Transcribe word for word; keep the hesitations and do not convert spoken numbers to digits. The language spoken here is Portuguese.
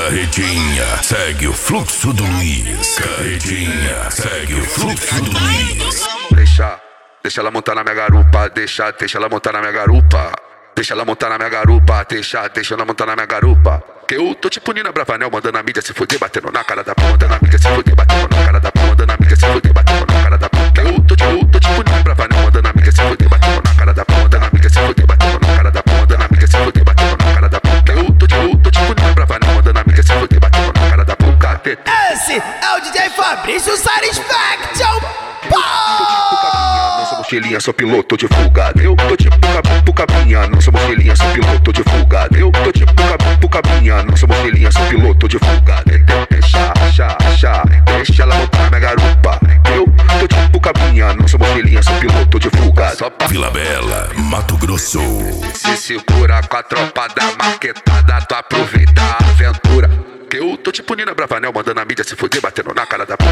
Carretinha, segue o fluxo do Luiz. Carretinha, segue o fluxo do Luiz. Deixa, deixa ela montar na minha garupa, deixa, deixa ela montar na minha garupa. Deixa ela montar na minha garupa, deixa, deixa ela montar na minha garupa. Que eu tô tipo Nina Bravanel, mandando a mídia se fuder, batendo na cara da p***, mandando a mídia se fuder, batendo na cara da p***, mandando a mídia se fuder, batendo na cara da p***. Que eu tô tipo, tô tipo Nina Bravanel, mandando a mídia se fuder, batendo na cara da p***, mandando a mídia se fuder, batendo na cara da p***, mandando a mídia se fuder, batendo na cara da p***. Que eu tô tipo, tô tipo Nina Bravanel, mandando a mídia se fuder, batendo na cara da p***. Esse é o D J Fabrício Satisfaction. Não sou mochilinha, sou piloto de fuga. Eu tô tipo cabu cabinha, não sou mochilinha, sou piloto de fuga. Eu tô tipo cabu cabinha, não sou mochilinha, sou piloto de fuga. Deixa, deixa, deixa, deixa ela montar na minha garupa. Eu tô tipo cabinha, não sou mochilinha, sou piloto de fuga. Só pra Vila Bela, Mato Grosso. se segura com a tropa da marquetada, tu aproveita a aventura. Que eu tô tipo Nina Bravanel, mandando a mídia se fuder, batendo na cara da p***,